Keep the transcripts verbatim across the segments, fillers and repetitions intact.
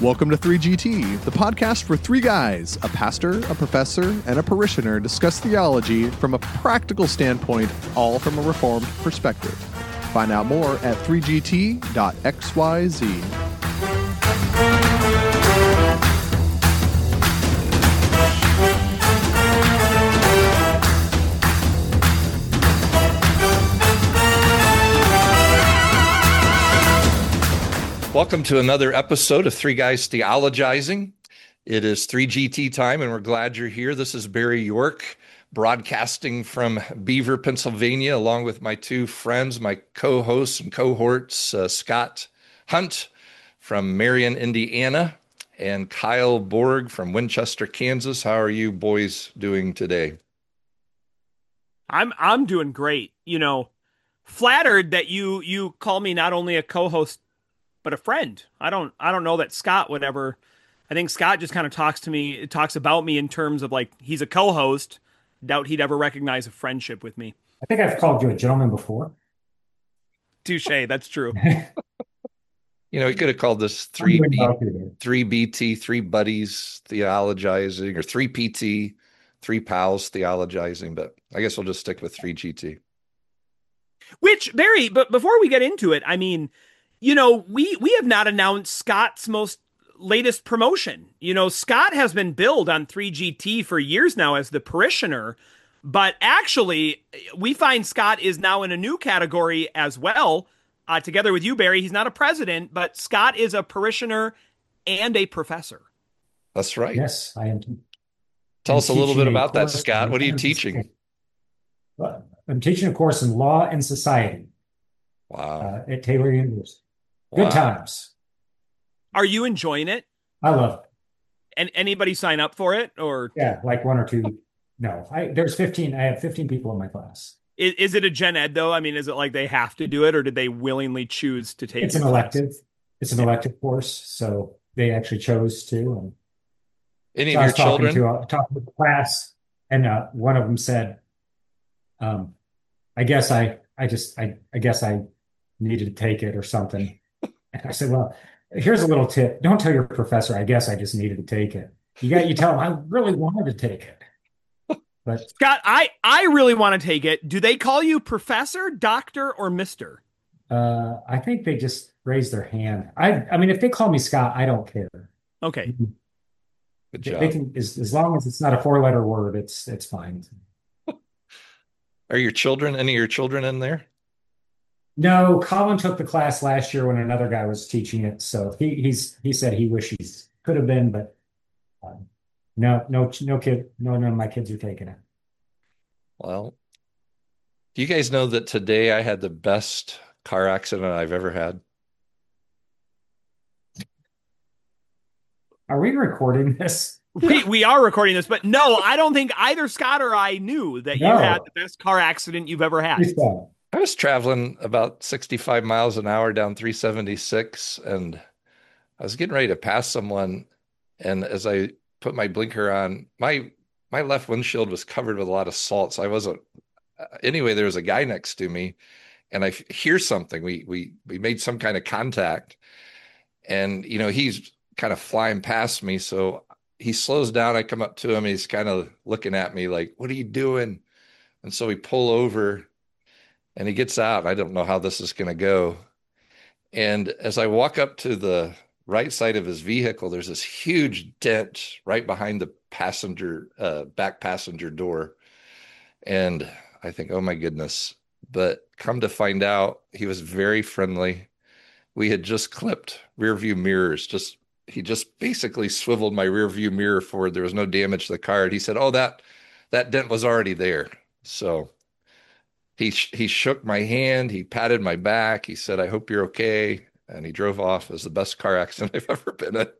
Welcome to three G T, the podcast for three guys, a pastor, a professor, and a parishioner discuss theology from a practical standpoint, all from a Reformed perspective. Find out more at three G T dot X Y Z. Welcome to another episode of Three Guys Theologizing. It is three G T time, and we're glad you're here. This is Barry York, broadcasting from Beaver, Pennsylvania, along with my two friends, my co-hosts and cohorts, uh, Scott Hunt from Marion, Indiana, and Kyle Borg from Winchester, Kansas. How are you boys doing today? I'm I'm doing great. You know, flattered that you you call me not only a co-host but a friend. I don't I don't know that Scott would ever. I think Scott just kind of talks to me, talks about me in terms of like he's a co-host. Doubt he'd ever recognize a friendship with me. I think I've called you a gentleman before. Touche, that's true. You know, he could have called this three B, three B T, three buddies theologizing, or three P T, three pals theologizing, but I guess we'll just stick with three G T. Which, Barry, but before we get into it, I mean, you know, we we have not announced Scott's most latest promotion. You know, Scott has been billed on three G T for years now as the parishioner, but actually, we find Scott is now in a new category as well. Uh, together with you, Barry, he's not a president, but Scott is a parishioner and a professor. That's right. Yes, I am. Tell I'm us a little bit a about that, course Scott. in- What are you teaching? I'm teaching a course in law and society Wow. uh, at Taylor University. Good Wow. times. Are you enjoying it? I love it. And anybody sign up for it, or Yeah, like one or two. No, I there's fifteen. I have fifteen people in my class. is, is it a gen ed though? I mean, is it like they have to do it, or did they willingly choose to take It's it? an elective. It's an elective course, so they actually chose to. And Any so of I your was talking children? to uh, talking with the class, and uh, one of them said, um, "I guess I, I just, I, I guess I needed to take it or something." And I said, "Well, here's a little tip: don't tell your professor. I guess I just needed to take it. You got, you tell him I really wanted to take it." But Scott, I, I really want to take it. Do they call you professor, doctor, or mister? uh, I think they just raised their hand. I, I mean, if they call me Scott, I don't care. Okay. Good They, job. they can, as, as long as it's not a four-letter word, it's it's fine. Are your children, any of your children in there? No, Colin took the class last year when another guy was teaching it, so he he's he said he wishes he could have been, but um, no, no, no kid, no, none of my kids are taking it. Well, do you guys know that today I had the best car accident I've ever had? Are we recording this? we, we are recording this, but no, I don't think either Scott or I knew that you No. had the best car accident you've ever had. Please don't. I was traveling about sixty-five miles an hour down three seventy-six, and I was getting ready to pass someone. And as I put my blinker on, my my left windshield was covered with a lot of salt. So I wasn't. Uh, anyway, there was a guy next to me, and I f- hear something. We we we made some kind of contact, and you know he's kind of flying past me. So he slows down. I come up to him. He's kind of looking at me like, "What are you doing?" And so we pull over. And he gets out. I don't know how this is going to go. And as I walk up to the right side of his vehicle, there's this huge dent right behind the passenger, uh, back passenger door. And I think, oh my goodness. But come to find out, he was very friendly. We had just clipped rear view mirrors. Just he just basically swiveled my rear view mirror forward. There was no damage to the car. And he said, oh, that that dent was already there. So He he shook my hand. He patted my back. He said, I hope you're okay. And he drove off. It was the best car accident I've ever been in.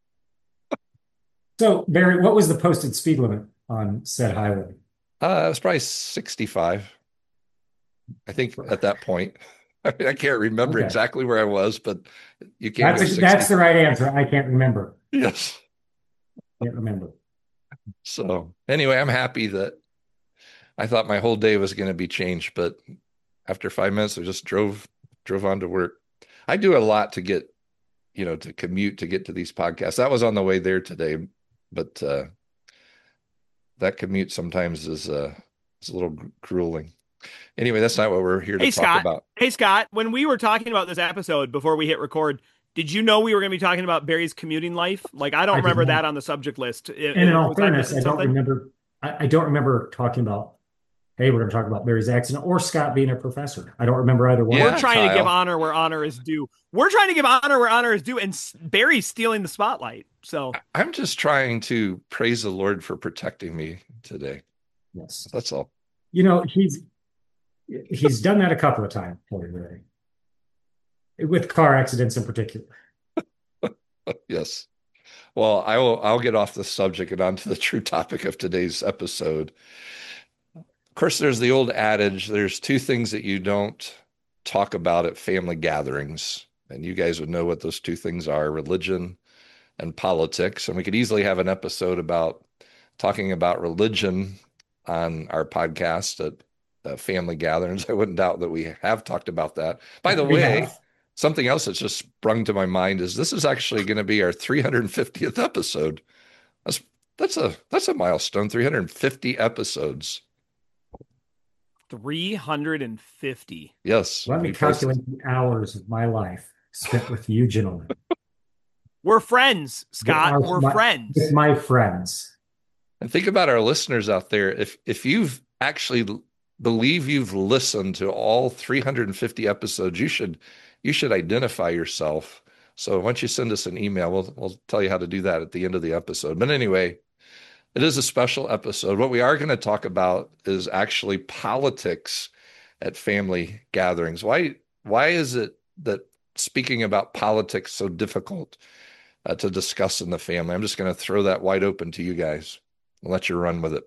So, Barry, what was the posted speed limit on said highway? Uh, it was probably sixty-five. I think at that point. I mean, I can't remember Okay. exactly where I was, but you can't That's go that's sixty. the right answer. I can't remember. Yes. Can't remember. So anyway, I'm happy that I thought my whole day was going to be changed, but after five minutes, I just drove drove on to work. I do a lot to get you know, to commute to get to these podcasts. That was on the way there today, but uh, that commute sometimes is uh, is a little grueling. Anyway, that's not what we're here to hey, talk Scott. about. Hey, Scott, when we were talking about this episode before we hit record, did you know we were going to be talking about Barry's commuting life? Like, I don't I did remember not. that on the subject list. It- And in it- all was I fairness, missing I don't something? remember. I, I don't remember talking about. Hey, we're going to talk about Barry's accident or Scott being a professor. I don't remember either one. Yeah, We're trying to Kyle. give honor where honor is due. We're trying to give honor where honor is due, and S- Barry's stealing the spotlight. So I'm just trying to praise the Lord for protecting me today. Yes, That's all. you know he's he's done that a couple of times for you already, with car accidents in particular. Yes. Well, I will. I'll get off the subject and onto the true topic of today's episode. Of course, there's the old adage, there's two things that you don't talk about at family gatherings. And you guys would know what those two things are, religion and politics. And we could easily have an episode about talking about religion on our podcast at uh, family gatherings. I wouldn't doubt that we have talked about that. By the We way, have. something else that's just sprung to my mind is this is actually going to be our three hundred fiftieth episode. That's that's a that's a milestone, three hundred fifty episodes. three hundred fifty. Yes. Let me you guys- calculate the hours of my life spent with you gentlemen, We're friends, Scott. With our- We're my- friends. with my friends. And think about our listeners out there. If if you've actually l- believe you've listened to all three hundred fifty episodes, you should you should identify yourself. So once you send us an email, we'll we'll tell you how to do that at the end of the episode. But anyway, it is a special episode. What we are going to talk about is actually politics at family gatherings. Why why is it that speaking about politics so difficult uh, to discuss in the family? I'm just going to throw that wide open to you guys and let you run with it.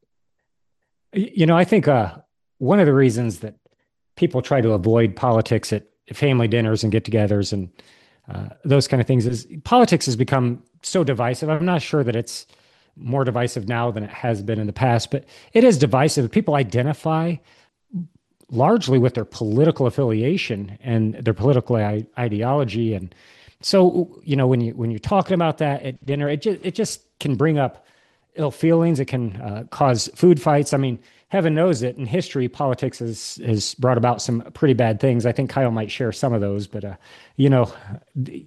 You know, I think uh, one of the reasons that people try to avoid politics at family dinners and get-togethers and uh, those kind of things is politics has become so divisive. I'm not sure that it's more divisive now than it has been in the past, but it is divisive. People identify largely with their political affiliation and their political I- ideology, and so you know when you when you're talking about that at dinner, it just it just can bring up ill feelings. It can uh, cause food fights. I mean, heaven knows that in history, politics has has brought about some pretty bad things. I think Kyle might share some of those, but uh, you know, it,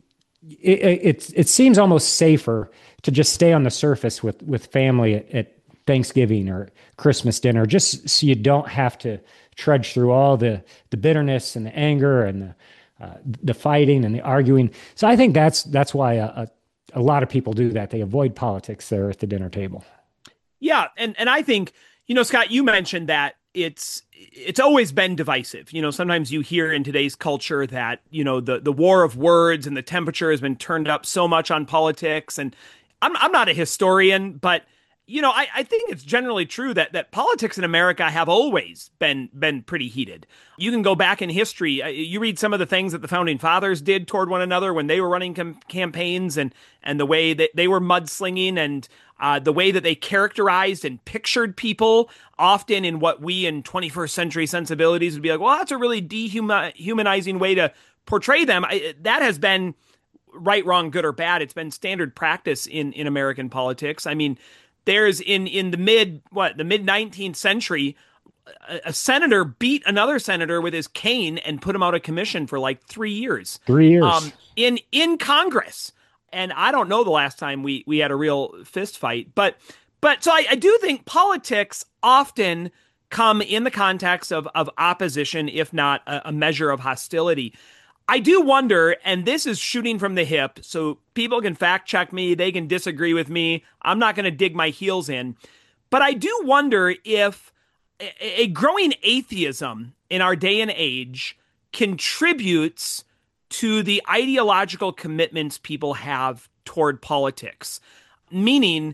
it it seems almost safer to just stay on the surface with with family at, at Thanksgiving or Christmas dinner, just so you don't have to trudge through all the the bitterness and the anger and the uh, the fighting and the arguing. So I think that's that's why a, a a lot of people do that. They avoid politics there at the dinner table. Yeah, and and I think, you know, Scott, you mentioned that it's it's always been divisive. You know, sometimes you hear in today's culture that, you know, the the war of words and the temperature has been turned up so much on politics. And I'm I'm not a historian, but you know, I, I think it's generally true that that politics in America have always been been pretty heated. You can go back in history. uh, You read some of the things that the founding fathers did toward one another when they were running com- campaigns, and and the way that they were mudslinging, and uh, the way that they characterized and pictured people, often in what we in twenty-first century sensibilities would be like, well, that's a really dehumanizing way to portray them. I, that has been right, wrong, good or bad. It's been standard practice in in American politics. I mean, there's in in the mid what the mid nineteenth century, a, a senator beat another senator with his cane and put him out of commission for like three years. Three years. Um, in in Congress, and I don't know the last time we we had a real fist fight, but but so I, I do think politics often come in the context of of opposition, if not a, a measure of hostility. I do wonder, and this is shooting from the hip, so people can fact check me, they can disagree with me. I'm not going to dig my heels in. But I do wonder if a, a growing atheism in our day and age contributes to the ideological commitments people have toward politics. Meaning,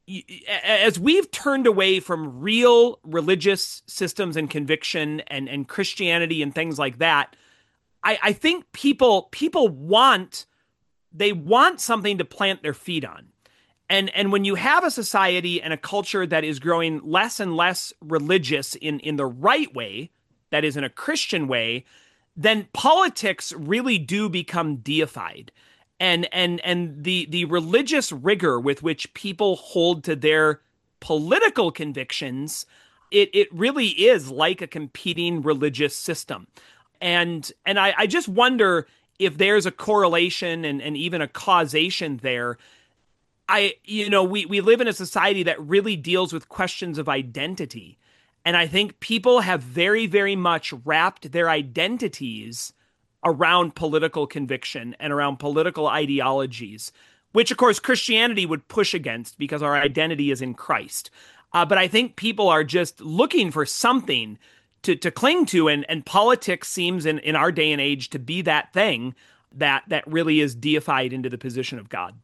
as we've turned away from real religious systems and conviction and, and Christianity and things like that, I, I think people people want they want something to plant their feet on. And and when you have a society and a culture that is growing less and less religious in, in the right way, that is in a Christian way, then politics really do become deified. and and and the the religious rigor with which people hold to their political convictions, it it really is like a competing religious system. And and I, I just wonder if there's a correlation and, and even a causation there. I you know, we, we live in a society that really deals with questions of identity. And I think people have very, very much wrapped their identities around political conviction and around political ideologies, which of course Christianity would push against because our identity is in Christ. Uh, but I think people are just looking for something to, to cling to, and, and politics seems in, in our day and age to be that thing that that really is deified into the position of God.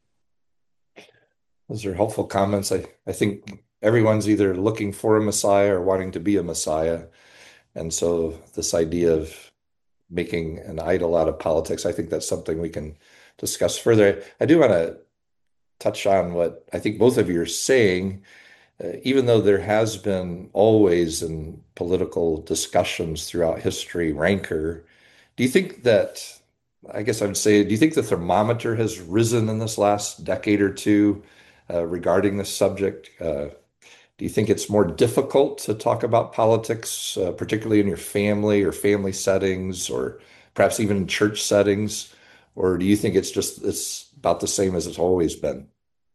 Those are helpful comments. I, I think everyone's either looking for a Messiah or wanting to be a Messiah. And so this idea of making an idol out of politics, I think that's something we can discuss further. I, I do want to touch on what I think both of you are saying. Uh, even though there has been always in political discussions throughout history rancor, do you think that, I guess I would say, do you think the thermometer has risen in this last decade or two uh, regarding this subject? Uh, do you think it's more difficult to talk about politics, uh, particularly in your family or family settings, or perhaps even in church settings? Or do you think it's just, it's about the same as it's always been?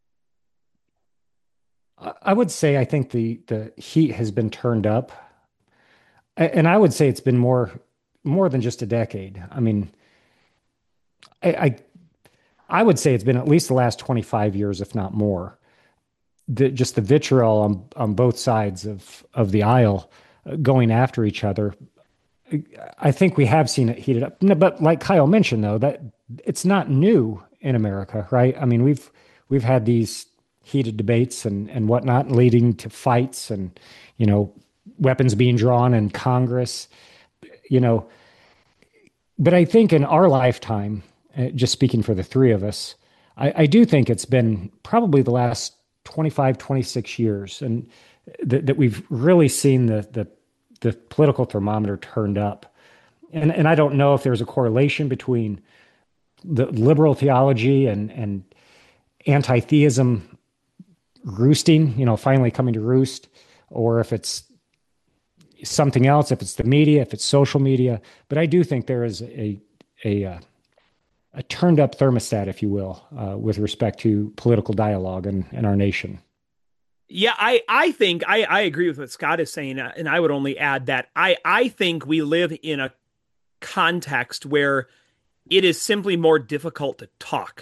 I would say I think the the heat has been turned up, and I would say it's been more more than just a decade. I mean, I I, I would say it's been at least the last twenty-five years, if not more. The, just the vitriol on on both sides of of the aisle uh, going after each other. I think we have seen it heated up. No, but like Kyle mentioned, though, that it's not new in America, right? I mean, we've we've had these heated debates and, and whatnot, leading to fights and, you know, weapons being drawn in Congress, you know. But I think in our lifetime, uh, just speaking for the three of us, I, I do think it's been probably the last twenty-five, twenty-six years and th- that we've really seen the, the, the political thermometer turned up. And, and I don't know if there's a correlation between the liberal theology and, and anti-theism roosting, you know, finally coming to roost, or if it's something else, if it's the media, if it's social media. But I do think there is a a uh, a turned up thermostat, if you will, uh, with respect to political dialogue in, in our nation. Yeah, I, I think I, I agree with what Scott is saying, uh, and I would only add that I, I think we live in a context where it is simply more difficult to talk.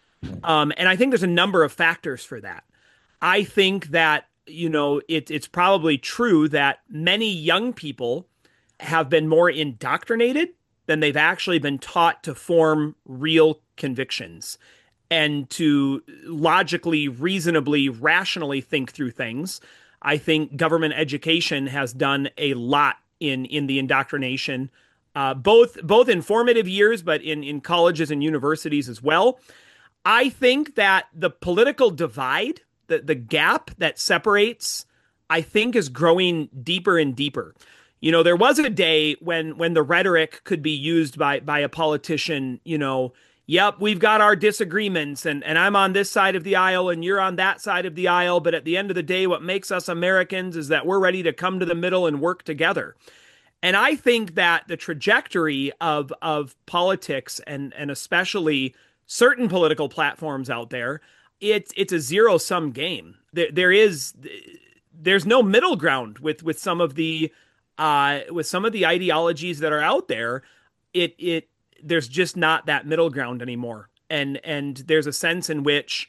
Um, and I think there's a number of factors for that. I think that, you know, it, it's probably true that many young people have been more indoctrinated than they've actually been taught to form real convictions and to logically, reasonably, rationally think through things. I think government education has done a lot in, in the indoctrination, uh, both both in formative years, but in, in colleges and universities as well. I think that the political divide, the, the gap that separates, I think is growing deeper and deeper. You know, there was a day when when the rhetoric could be used by by a politician, you know, yep, we've got our disagreements and, and I'm on this side of the aisle and you're on that side of the aisle. But at the end of the day, what makes us Americans is that we're ready to come to the middle and work together. And I think that the trajectory of of politics and and especially certain political platforms out there, it's it's a zero sum game. There there is there's no middle ground with with some of the uh, with some of the ideologies that are out there. It it there's just not that middle ground anymore, and and there's a sense in which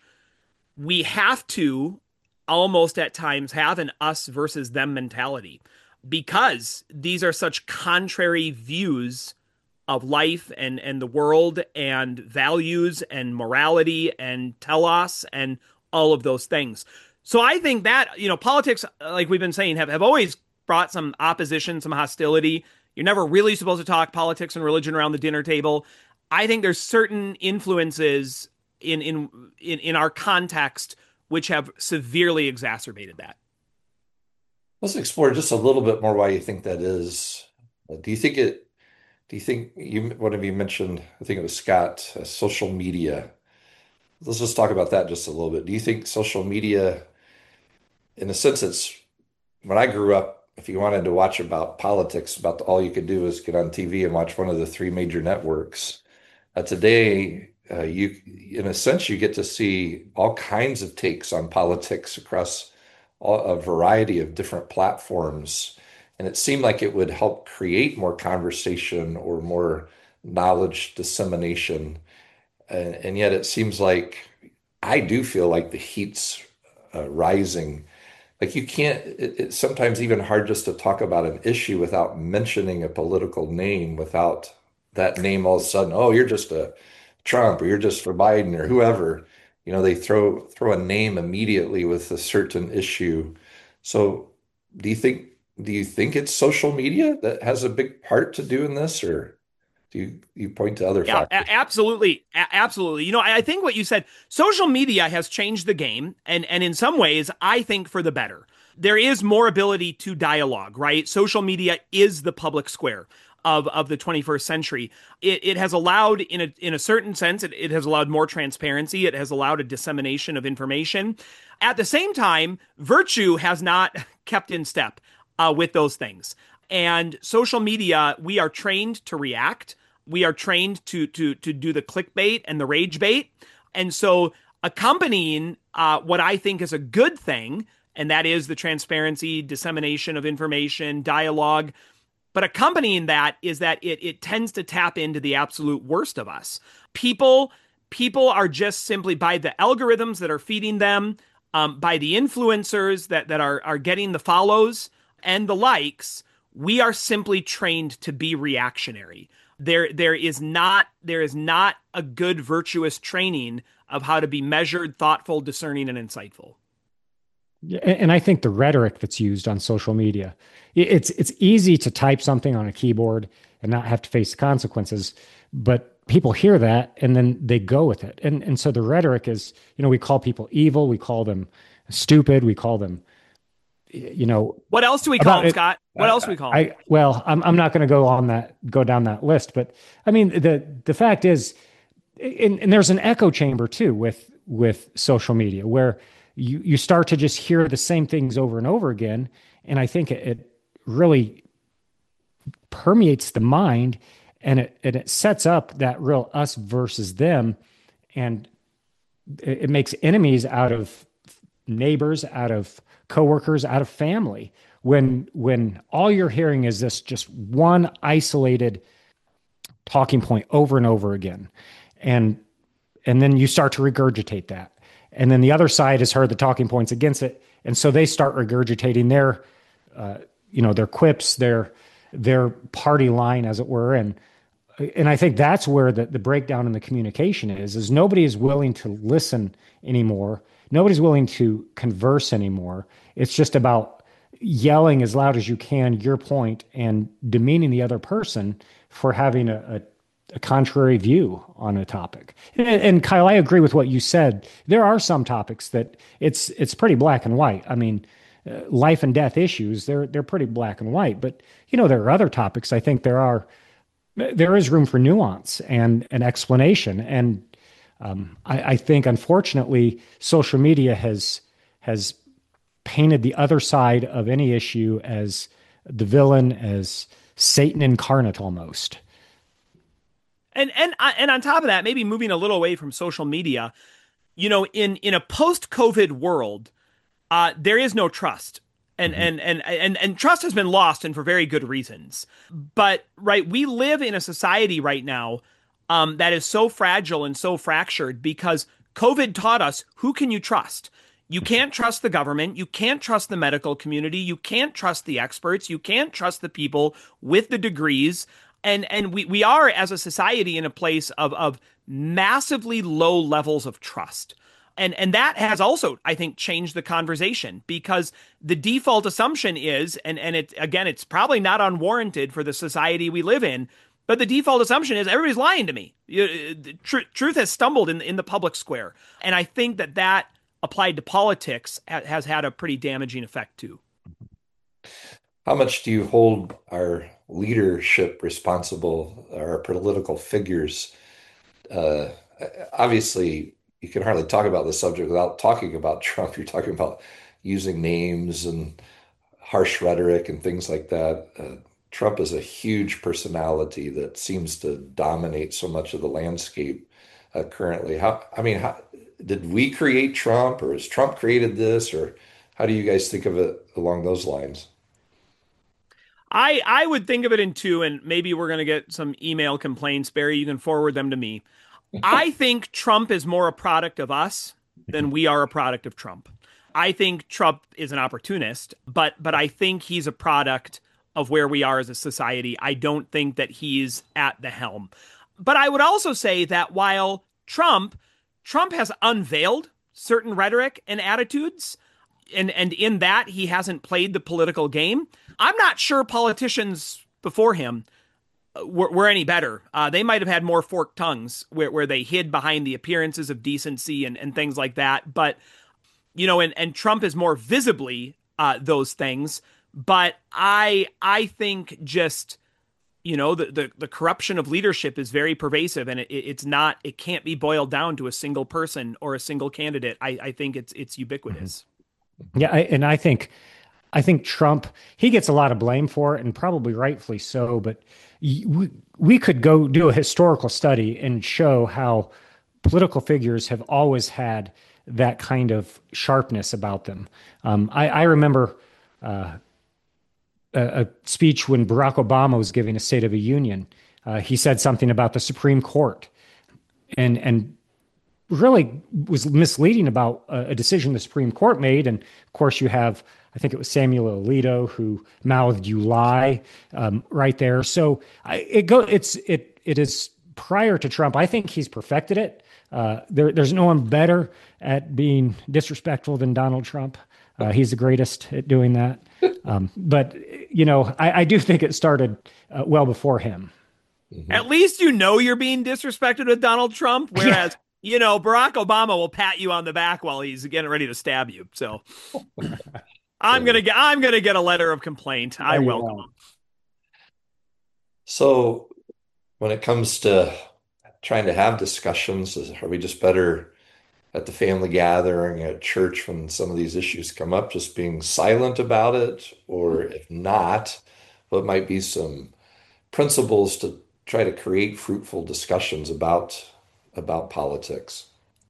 we have to almost at times have an us versus them mentality, because these are such contrary views of life and, and the world and values and morality and telos and all of those things. So I think that, you know, politics, like we've been saying, have, have always brought some opposition, some hostility. You're never really supposed to talk politics and religion around the dinner table. I think there's certain influences in in in, in our context which have severely exacerbated that. Let's explore just a little bit more why you think that is. Do you think it Do you think you, one of you mentioned, I think it was Scott, uh, social media. Let's just talk about that just a little bit. Do you think social media, in a sense, it's when I grew up, if you wanted to watch about politics, about all you could do was get on T V and watch one of the three major networks. Uh, today, uh, you, in a sense, you get to see all kinds of takes on politics across all, a variety of different platforms. And it seemed like it would help create more conversation or more knowledge dissemination. And, and yet it seems like I do feel like the heat's uh, rising. Like you can't, it, it's sometimes even hard just to talk about an issue without mentioning a political name, without that name all of a sudden, oh, you're just a Trump or you're just for Biden or whoever. You know, they throw throw a name immediately with a certain issue. So do you think do you think it's social media that has a big part to do in this, or do you you point to other Yeah, factors? a- absolutely. A- absolutely. You know, I I think what you said, social media has changed the game. And, and in some ways, I think for the better. There is more ability to dialogue, right? Social media is the public square of, of the twenty-first century. It, it has allowed, in a, in a certain sense, it, it has allowed more transparency. It has allowed a dissemination of information. At the same time, virtue has not kept in step uh, with those things. And social media, we are trained to react. We are trained to to to do the clickbait and the rage bait. And so accompanying uh, what I think is a good thing, and that is the transparency, dissemination of information, dialogue. But accompanying that is that it it tends to tap into the absolute worst of us. People people are just simply by the algorithms that are feeding them, um, by the influencers that that are are getting the follows and the likes. We are simply trained to be reactionary. There there is not there is not a good virtuous training of how to be measured, thoughtful, discerning, and insightful. Yeah, and and I think the rhetoric that's used on social media, i- it's it's easy to type something on a keyboard and not have to face the consequences, but people hear that and then they go with it. And and so the rhetoric is, you know, we call people evil, we call them stupid, we call them, y- you know, What else do we call about them, it. Scott? What else do we call them? I well, I'm I'm not going to go on that go down that list, but I mean the the fact is, and, and there's an echo chamber too with with social media where you you start to just hear the same things over and over again, and I think it, it really permeates the mind, and it and it sets up that real us versus them, and it, it makes enemies out of neighbors, out of coworkers, out of family. When when all you're hearing is this just one isolated talking point over and over again, and and then you start to regurgitate that, and then the other side has heard the talking points against it, and so they start regurgitating their uh, you know their quips, their their party line, as it were, and and I think that's where the, the breakdown in the communication is, is nobody is willing to listen anymore. Nobody's willing to converse anymore. It's just about yelling as loud as you can your point and demeaning the other person for having a, a, a contrary view on a topic. And, and Kyle, I agree with what you said. There are some topics that it's it's pretty black and white. I mean, uh, life and death issues, they're they're pretty black and white. But you know, there are other topics. I think there are there is room for nuance and an explanation. And um, I, I think, unfortunately, social media has has painted the other side of any issue as the villain, as Satan incarnate, almost. And and uh, and on top of that, maybe moving a little away from social media, you know, in in a post-COVID world, uh, there is no trust. And, mm-hmm. and and and and trust has been lost, and for very good reasons. But right, we live in a society right now um, that is so fragile and so fractured because COVID taught us, who can you trust? You can't trust the government. You can't trust the medical community. You can't trust the experts. You can't trust the people with the degrees. And and we we are, as a society, in a place of of massively low levels of trust. And and that has also, I think, changed the conversation, because the default assumption is, and, and it again, it's probably not unwarranted for the society we live in, but the default assumption is everybody's lying to me. Tr- truth has stumbled in, in the public square. And I think that that applied to politics ha- has had a pretty damaging effect too. How much do you hold our leadership responsible, our political figures? Uh, Obviously, you can hardly talk about the subject without talking about Trump. You're talking about using names and harsh rhetoric and things like that. Uh, Trump is a huge personality that seems to dominate so much of the landscape uh, currently. How, I mean, how, did we create Trump, or has Trump created this, or how do you guys think of it along those lines? I I would think of it in two, and maybe we're going to get some email complaints. Barry, you can forward them to me. I think Trump is more a product of us than we are a product of Trump. I think Trump is an opportunist, but but I think he's a product of where we are as a society. I don't think that he's at the helm. But I would also say that while Trump Trump has unveiled certain rhetoric and attitudes, and and in that he hasn't played the political game, I'm not sure politicians before him were, were any better. Uh, they might have had more forked tongues where, where they hid behind the appearances of decency and, and things like that. But, you know, and, and Trump is more visibly uh, those things. But I I think just, you know, the, the, the corruption of leadership is very pervasive, and it, it's not, it can't be boiled down to a single person or a single candidate. I, I think it's it's ubiquitous. Mm-hmm. Yeah, I, and I think I think Trump, he gets a lot of blame for it, and probably rightfully so, but we, we could go do a historical study and show how political figures have always had that kind of sharpness about them. Um, I, I remember uh, a, a speech when Barack Obama was giving a State of the Union. Uh, he said something about the Supreme Court, and and really was misleading about a, a decision the Supreme Court made. And of course, you have, I think it was Samuel Alito who mouthed "you lie" um, right there. So I, it go it's it it is prior to Trump. I think he's perfected it. Uh, there, there's no one better at being disrespectful than Donald Trump. Uh, he's the greatest at doing that. Um, but you know, I, I do think it started uh, well before him. Mm-hmm. At least you know you're being disrespected with Donald Trump, whereas. Yeah. You know, Barack Obama will pat you on the back while he's getting ready to stab you. So I'm gonna get I'm gonna get a letter of complaint. I welcome him. So when it comes to trying to have discussions, are we just better at the family gathering at church when some of these issues come up, just being silent about it? Or if not, what might be some principles to try to create fruitful discussions about about politics?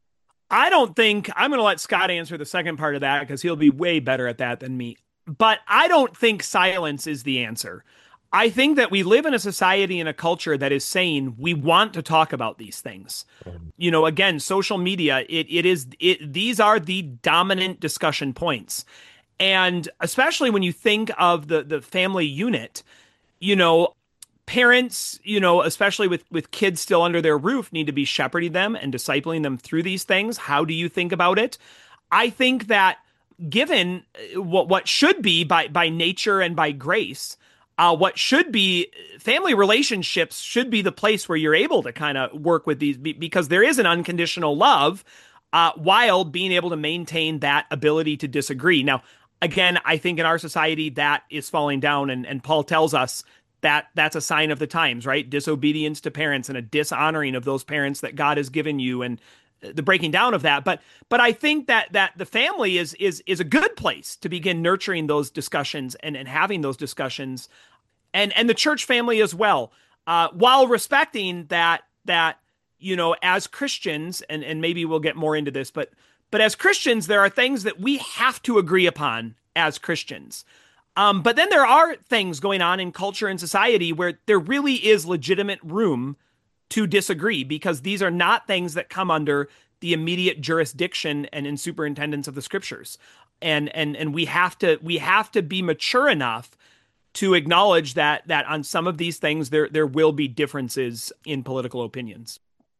I don't think I'm going to let Scott answer the second part of that because he'll be way better at that than me. But I don't think silence is the answer. I think that we live in a society and a culture that is saying we want to talk about these things. Um, you know, again, social media, it it is it these are the dominant discussion points. And especially when you think of the the family unit, you know, parents, you know, especially with, with kids still under their roof, need to be shepherding them and discipling them through these things. How do you think about it? I think that given what what should be by by nature and by grace, uh, what should be family relationships should be the place where you're able to kind of work with these, because there is an unconditional love uh, while being able to maintain that ability to disagree. Now, again, I think in our society that is falling down, and, and Paul tells us that that's a sign of the times, right? Disobedience to parents and a dishonoring of those parents that God has given you, and the breaking down of that. But but I think that that the family is is is a good place to begin nurturing those discussions and, and having those discussions, and and the church family as well, uh, while respecting that that you know, as Christians, and and maybe we'll get more into this, but but as Christians, there are things that we have to agree upon as Christians. Um, but then there are things going on in culture and society where there really is legitimate room to disagree, because these are not things that come under the immediate jurisdiction and in superintendence of the scriptures. And and and we have to we have to be mature enough to acknowledge that that on some of these things there there will be differences in political opinions.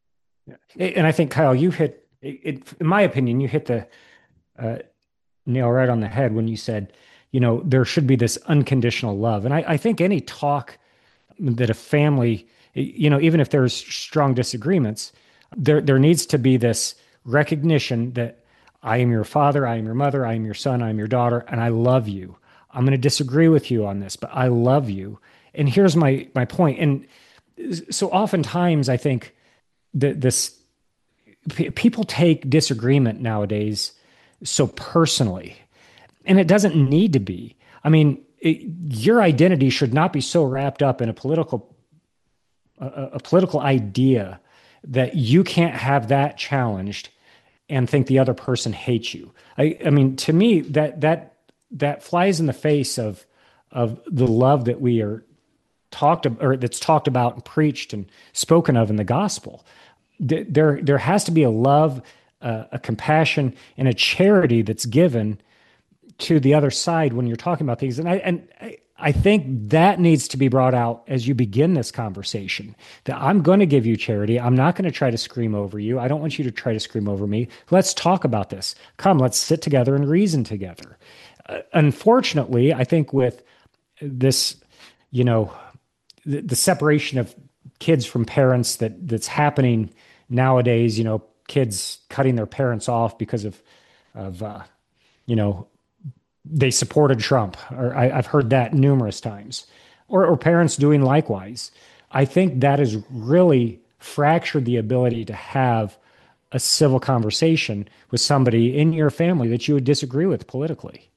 And I think, Kyle, you hit it, in my opinion, you hit the uh, nail right on the head when you said, you know, there should be this unconditional love. And I, I think any talk that a family, you know, even if there's strong disagreements, there there needs to be this recognition that I am your father, I am your mother, I am your son, I am your daughter, and I love you. I'm going to disagree with you on this, but I love you. And here's my my point. And so oftentimes I think that this p- people take disagreement nowadays so personally, and it doesn't need to be. I mean, it, your identity should not be so wrapped up in a political a, a political idea that you can't have that challenged and think the other person hates you. I, I mean, to me, that that that flies in the face of of the love that we are talked or that's talked about and preached and spoken of in the gospel. There there has to be a love, uh, a compassion, and a charity that's given to the other side when you're talking about things. And I and I, I think that needs to be brought out as you begin this conversation, that I'm going to give you charity. I'm not going to try to scream over you. I don't want you to try to scream over me. Let's talk about this. Come, let's sit together and reason together. Uh, unfortunately, I think with this, you know, the, the separation of kids from parents that that's happening nowadays, you know, kids cutting their parents off because of, of uh, you know, they supported Trump, or I, I've heard that numerous times, or, or parents doing likewise. I think that has really fractured the ability to have a civil conversation with somebody in your family that you would disagree with politically.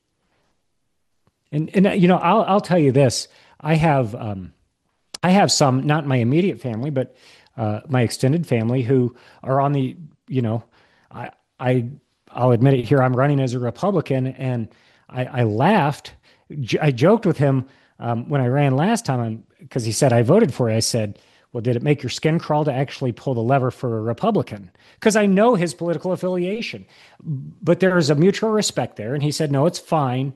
And, and you know, I'll, I'll tell you this, I have, um, I have some, not my immediate family, but uh, my extended family who are on the, you know, I, I, I'll admit it here, I'm running as a Republican, and I, I laughed. J- I joked with him um, when I ran last time because he said, I voted for you. I said, well, did it make your skin crawl to actually pull the lever for a Republican? Because I know his political affiliation. But there is a mutual respect there. And he said, no, it's fine.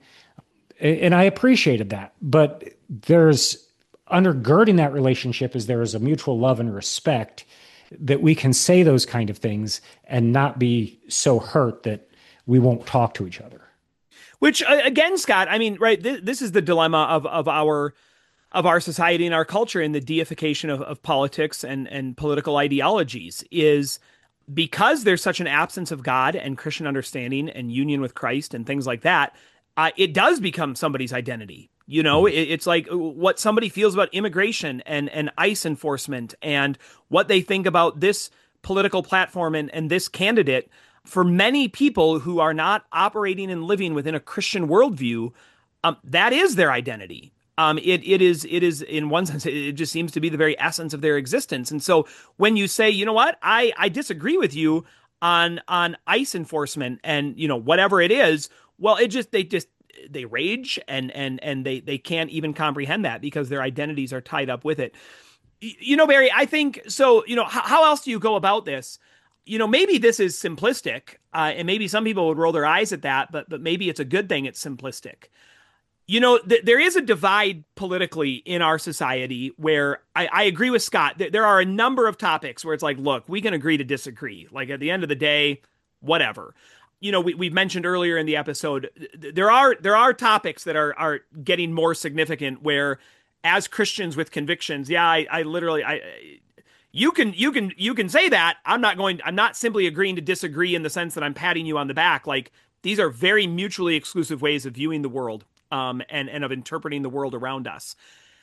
And I appreciated that. But there's undergirding that relationship is there is a mutual love and respect that we can say those kind of things and not be so hurt that we won't talk to each other. Which again, Scott, I mean, right, this, this is the dilemma of, of our of our society and our culture in the deification of, of politics and, and political ideologies is because there's such an absence of God and Christian understanding and union with Christ and things like that, uh, it does become somebody's identity. You know, it, it's like what somebody feels about immigration and, and ICE enforcement and what they think about this political platform and, and this candidate. For many people who are not operating and living within a Christian worldview, um, that is their identity. Um, it it is it is in one sense it just seems to be the very essence of their existence. And so when you say, you know what, I I disagree with you on on ICE enforcement and you know whatever it is, well, it just they just they rage and and and they they can't even comprehend that because their identities are tied up with it. You know, Barry, I think so. You know, how, how else do you go about this? You know, maybe this is simplistic, uh, and maybe some people would roll their eyes at that, but but maybe it's a good thing it's simplistic. You know, th- there is a divide politically in our society where I, I agree with Scott. Th- there are a number of topics where it's like, look, we can agree to disagree. Like at the end of the day, whatever. You know, we we mentioned earlier in the episode, th- there are there are topics that are are getting more significant where, as Christians with convictions, yeah, I, I literally I. You can you can you can say that. I'm not going I'm not simply agreeing to disagree in the sense that I'm patting you on the back. Like these are very mutually exclusive ways of viewing the world um and and of interpreting the world around us.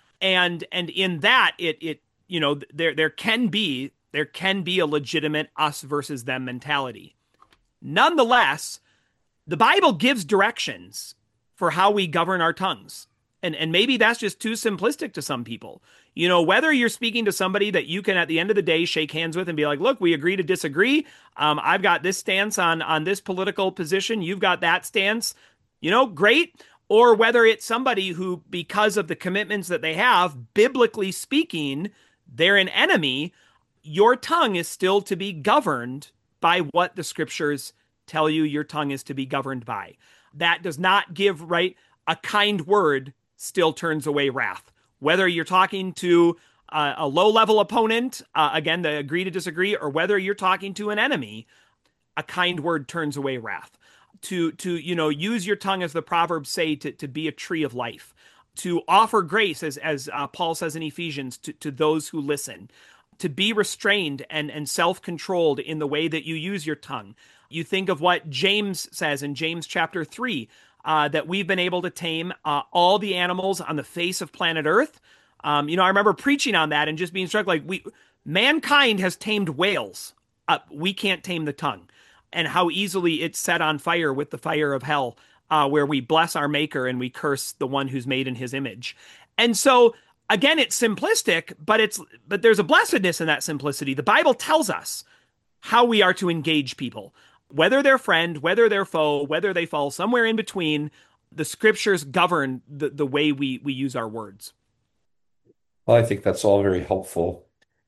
And and in that it it you know there there can be there can be a legitimate us versus them mentality. Nonetheless, the Bible gives directions for how we govern our tongues. And and maybe that's just too simplistic to some people. You know, whether you're speaking to somebody that you can at the end of the day shake hands with and be like, look, we agree to disagree. Um, I've got this stance on, on this political position. You've got that stance, you know, great. Or whether it's somebody who, because of the commitments that they have, biblically speaking, they're an enemy. Your tongue is still to be governed by what the scriptures tell you your tongue is to be governed by. That does not give, right, a kind word still turns away wrath. Whether you're talking to uh, a low-level opponent, uh, again, the agree to disagree, or whether you're talking to an enemy, a kind word turns away wrath. To, to you know, use your tongue, as the Proverbs say, to, to be a tree of life. To offer grace, as, as uh, Paul says in Ephesians, to, to those who listen. To be restrained and, and self-controlled in the way that you use your tongue. You think of what James says in James chapter three. uh, that we've been able to tame uh, all the animals on the face of planet Earth. Um, you know, I remember preaching on that and just being struck like we, mankind has tamed whales. Uh, we can't tame the tongue, and how easily it's set on fire with the fire of hell, uh, where we bless our maker and we curse the one who's made in his image. And so again, it's simplistic, but it's but there's a blessedness in that simplicity. The Bible tells us how we are to engage people, whether they're friend, whether they're foe, whether they fall somewhere in between. The scriptures govern the, the way we we use our words. Well, I think that's all very helpful.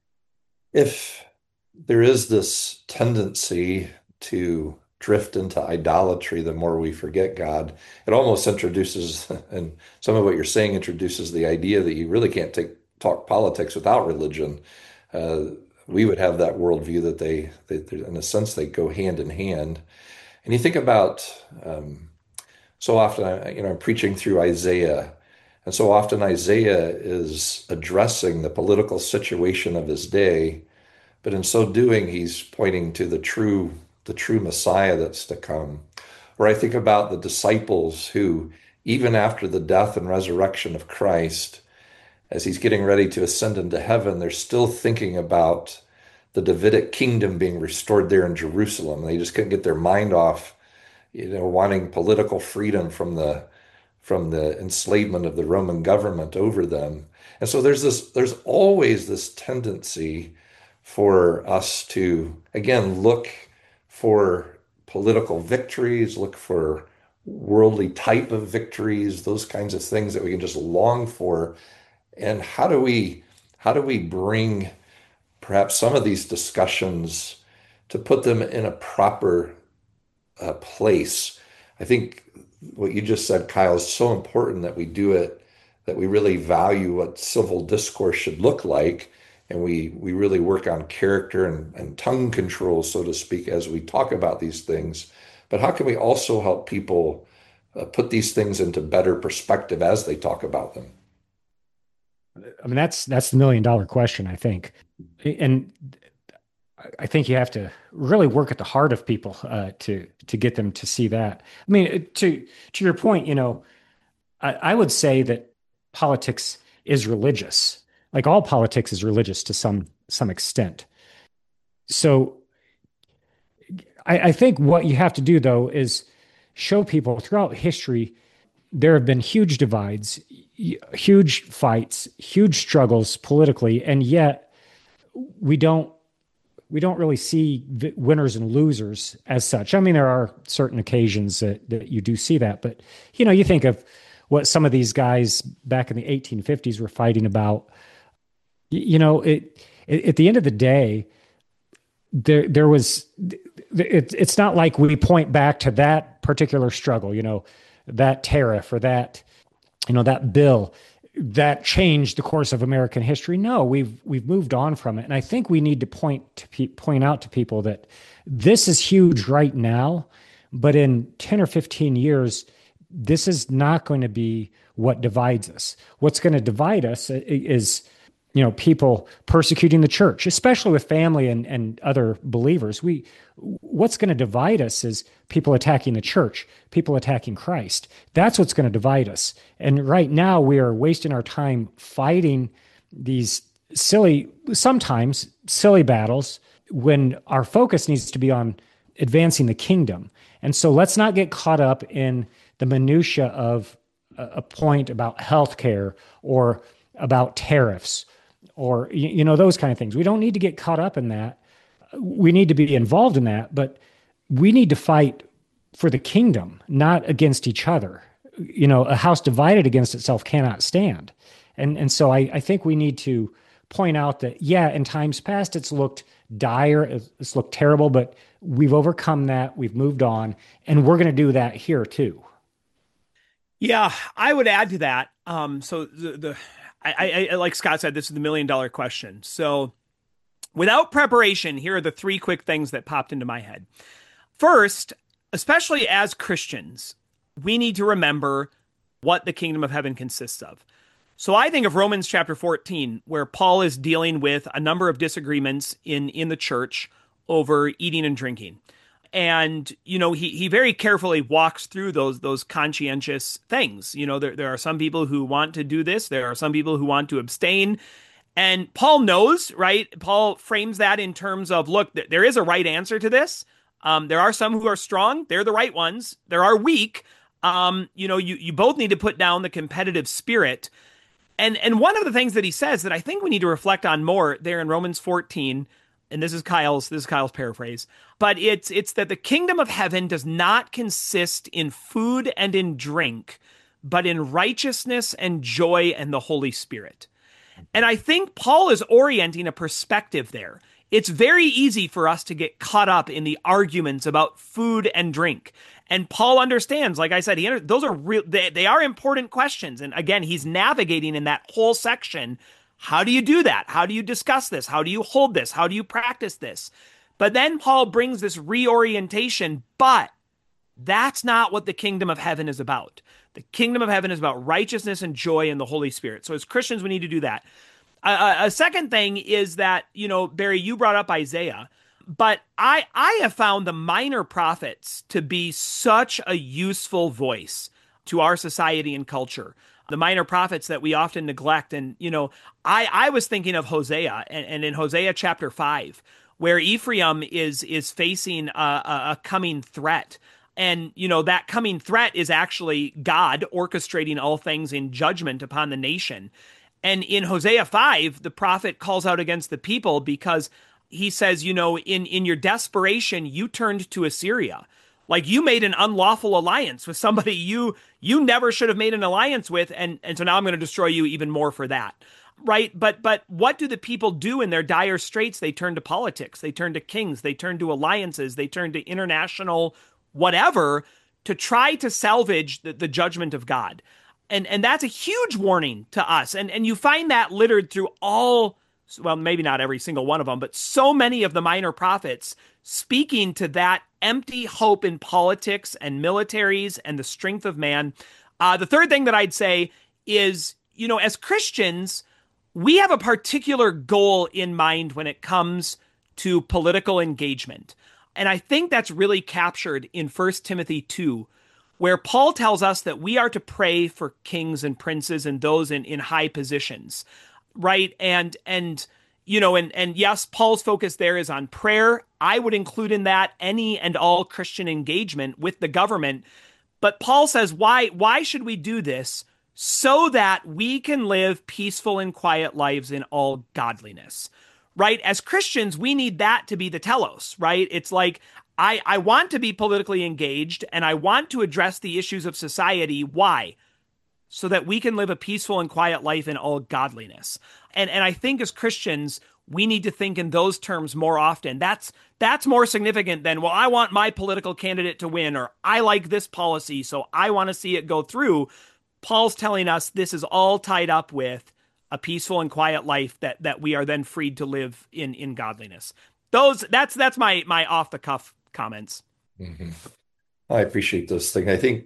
If there is this tendency to drift into idolatry the more we forget God, it almost introduces, and some of what you're saying introduces the idea that you really can't take talk politics without religion. Uh, we would have that worldview that they, they, in a sense, they go hand in hand. And you think about, um, so often, I, you know, I'm preaching through Isaiah, and so often Isaiah is addressing the political situation of his day, but in so doing, he's pointing to the true, the true Messiah that's to come. Or I think about the disciples who, even after the death and resurrection of Christ, as he's getting ready to ascend into heaven, they're still thinking about the Davidic kingdom being restored there in Jerusalem. They just couldn't get their mind off, you know, wanting political freedom from the from the enslavement of the Roman government over them. And so there's this, there's always this tendency for us to, again, look for political victories, look for worldly type of victories, those kinds of things that we can just long for. And how do we, how do we bring perhaps some of these discussions to put them in a proper uh, place? I think what you just said, Kyle, is so important that we do it, that we really value what civil discourse should look like. And we, we really work on character and, and tongue control, so to speak, as we talk about these things. But how can we also help people uh, put these things into better perspective as they talk about them? I mean, that's that's the million dollar question, I think. And I think you have to really work at the heart of people uh, to to get them to see that. I mean, to to your point, you know, I, I would say that politics is religious. Like all politics is religious to some some extent. So I, I think what you have to do, though, is show people throughout history there have been huge divides, huge fights, huge struggles politically, and yet we don't we don't really see winners and losers as such. I mean, there are certain occasions that, that you do see that, but you know, you think of what some of these guys back in the eighteen fifties were fighting about. You know, it, it at the end of the day, there there was. It, it's not like we point back to that particular struggle. You know, that tariff or that, you know, that bill that changed the course of American history. No, we've we've moved on from it, and I think we need to point to pe- point out to people that this is huge right now, but in ten or fifteen years, this is not going to be what divides us. What's going to divide us is, you know, people persecuting the church, especially with family and, and other believers. We, what's going to divide us is people attacking the church, people attacking Christ. That's what's going to divide us. And right now we are wasting our time fighting these silly, sometimes silly battles when our focus needs to be on advancing the kingdom. And so let's not get caught up in the minutia of a point about healthcare or about tariffs or, you know, those kind of things. We don't need to get caught up in that. We need to be involved in that, but we need to fight for the kingdom, not against each other. You know, a house divided against itself cannot stand. And and so I, I think we need to point out that, yeah, in times past, it's looked dire, it's looked terrible, but we've overcome that, we've moved on, and we're going to do that here too. Yeah, I would add to that. Um, so the, the I, I, like Scott said, this is the million dollar question. So without preparation, here are the three quick things that popped into my head. First, especially as Christians, we need to remember what the kingdom of heaven consists of. So I think of Romans chapter fourteen, where Paul is dealing with a number of disagreements in, in the church over eating and drinking. and you know he he very carefully walks through those those conscientious things. You know, there there are some people who want to do this, there are some people who want to abstain, and Paul knows, right? Paul frames that in terms of, look, th- there is a right answer to this. Um, there are some who are strong, they're the right ones. There are weak. Um, you know, you you both need to put down the competitive spirit. And and one of the things that he says that I think we need to reflect on more there in Romans fourteen, and this is Kyle's this is Kyle's paraphrase, but it's it's that the kingdom of heaven does not consist in food and in drink, but in righteousness and joy and the Holy Spirit. And I think Paul is orienting a perspective there. It's very easy for us to get caught up in the arguments about food and drink. And Paul understands, like I said, he those are real, they, they are important questions. And again, he's navigating in that whole section. How do you do that? How do you discuss this? How do you hold this? How do you practice this? But then Paul brings this reorientation, but that's not what the kingdom of heaven is about. The kingdom of heaven is about righteousness and joy in the Holy Spirit. So as Christians, we need to do that. Uh, a second thing is that, you know, Barry, you brought up Isaiah, but I I have found the minor prophets to be such a useful voice to our society and culture. The minor prophets that we often neglect. And, you know, I, I was thinking of Hosea, and, and in Hosea chapter five, where Ephraim is is facing a, a, a coming threat. And, you know, that coming threat is actually God orchestrating all things in judgment upon the nation. And in Hosea five, the prophet calls out against the people because he says, you know, in, in your desperation, you turned to Assyria. Like, you made an unlawful alliance with somebody you you never should have made an alliance with. And, and so now I'm going to destroy you even more for that. Right. But but what do the people do in their dire straits? They turn to politics. They turn to kings. They turn to alliances. They turn to international whatever to try to salvage the, the judgment of God. And and that's a huge warning to us. And and you find that littered through all, well, maybe not every single one of them, but so many of the minor prophets speaking to that empty hope in politics and militaries and the strength of man. Uh, the third thing that I'd say is, you know, as Christians, we have a particular goal in mind when it comes to political engagement. And I think that's really captured in First Timothy two, where Paul tells us that we are to pray for kings and princes and those in, in high positions, right? And, and you know, and, and yes, Paul's focus there is on prayer. I would include in that any and all Christian engagement with the government. But Paul says, why, why should we do this? So that we can live peaceful and quiet lives in all godliness, right? As Christians, we need that to be the telos, right? It's like, I, I want to be politically engaged and I want to address the issues of society. Why? So that we can live a peaceful and quiet life in all godliness. And and I think as Christians, we need to think in those terms more often. That's that's more significant than, well, I want my political candidate to win, or I like this policy, so I want to see it go through. Paul's telling us this is all tied up with a peaceful and quiet life that that we are then freed to live in in godliness. Those that's that's my my off the cuff comments. Mm-hmm. I appreciate those things. I think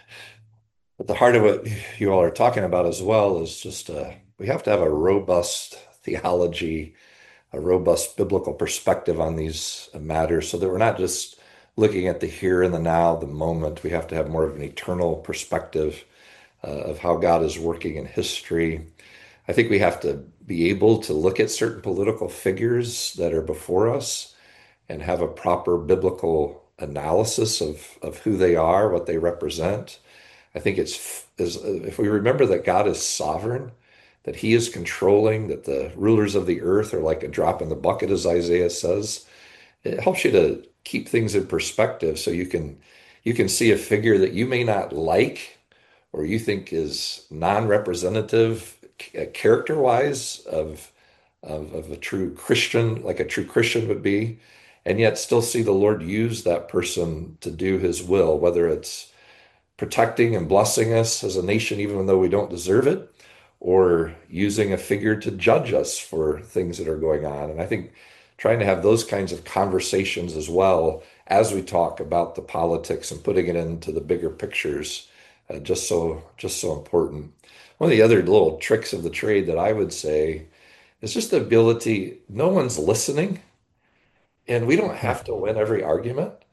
at the heart of what you all are talking about as well is just uh, we have to have a robust theology, a robust biblical perspective on these matters, so that we're not just looking at the here and the now, the moment. We have to have more of an eternal perspective uh, of how God is working in history. I think we have to be able to look at certain political figures that are before us and have a proper biblical analysis of, of who they are, what they represent. I think it's is if we remember that God is sovereign, that he is controlling, that the rulers of the earth are like a drop in the bucket, as Isaiah says, it helps you to keep things in perspective, so you can you can see a figure that you may not like or you think is non-representative character-wise of, of of a true Christian, like a true Christian would be, and yet still see the Lord use that person to do his will, whether it's protecting and blessing us as a nation, even though we don't deserve it, or using a figure to judge us for things that are going on. And I think trying to have those kinds of conversations as well as we talk about the politics and putting it into the bigger pictures, uh, just so just so important. One of the other little tricks of the trade that I would say is just the ability, no one's listening, and we don't have to win every argument.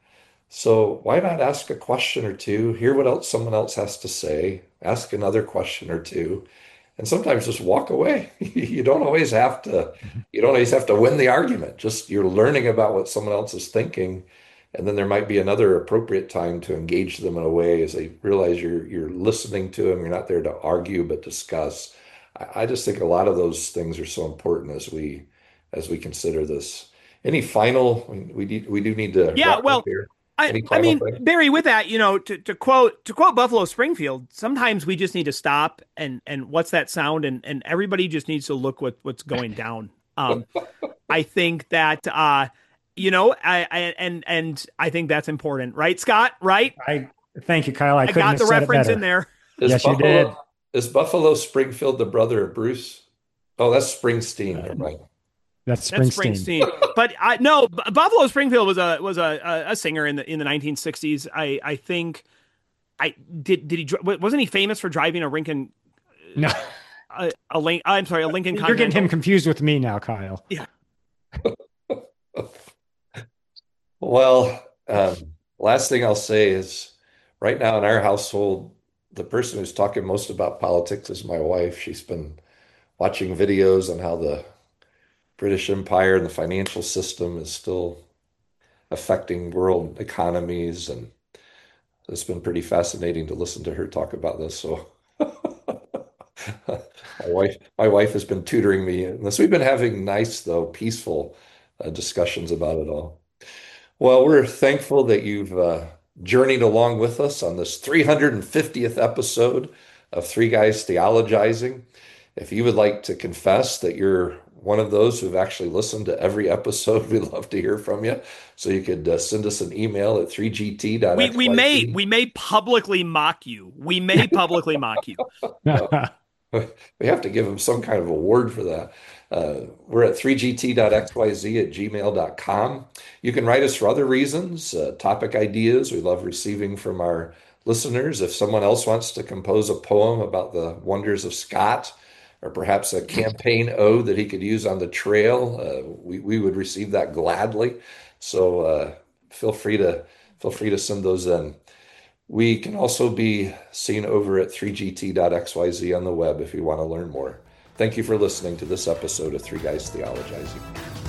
So why not ask a question or two, hear what else someone else has to say, ask another question or two, and sometimes just walk away. You don't always have to, you don't always have to win the argument. Just you're learning about what someone else is thinking, and then there might be another appropriate time to engage them in a way as they realize you're you're listening to them. You're not there to argue but discuss. I, I just think a lot of those things are so important as we as we consider this. Any final? We need we do need to Yeah, wrap up well, here. I, Any I final mean, thing? Barry, with that, you know, to, to quote to quote Buffalo Springfield, sometimes we just need to stop and and what's that sound, and and everybody just needs to look what what's going down. Um, I think that uh, you know, I, I and and I think that's important, right, Scott? Right? I thank you, Kyle. I, I couldn't got have the said it reference better. in there. Is Yes, you Buffalo did. is Buffalo Springfield the brother of Bruce? Oh, that's Springsteen. Never mind. That's That's Springsteen. Springsteen. But I no, B- Buffalo Springfield was a was a, a, a singer in the in the nineteen sixties. I I think I did did he dri- wasn't he famous for driving a Lincoln No, a, a Lin- I'm sorry, a Lincoln you're getting him Continental? confused with me now, Kyle. Yeah. Well, um, last thing I'll say is right now in our household, the person who's talking most about politics is my wife. She's been watching videos on how the British Empire and the financial system is still affecting world economies, and it's been pretty fascinating to listen to her talk about this. So my wife, my wife has been tutoring me in this. We've been having nice, though, peaceful uh, discussions about it all. Well, we're thankful that you've uh, journeyed along with us on this three hundred fiftieth episode of Three Guys Theologizing. If you would like to confess that you're one of those who've actually listened to every episode, we'd love to hear from you. So you could uh, send us an email at three g t dot x y z. We we may we may publicly mock you. We may publicly mock you. We have to give them some kind of award for that. Uh, we're at three g t dot x y z at gmail dot com. You can write us for other reasons, uh, topic ideas. We love receiving from our listeners. If someone else wants to compose a poem about the wonders of Scott, or perhaps a campaign ode that he could use on the trail, uh, we, we would receive that gladly. So uh, feel free to feel free to send those in. We can also be seen over at three g t dot x y z on the web if you want to learn more. Thank you for listening to this episode of Three Guys Theologizing.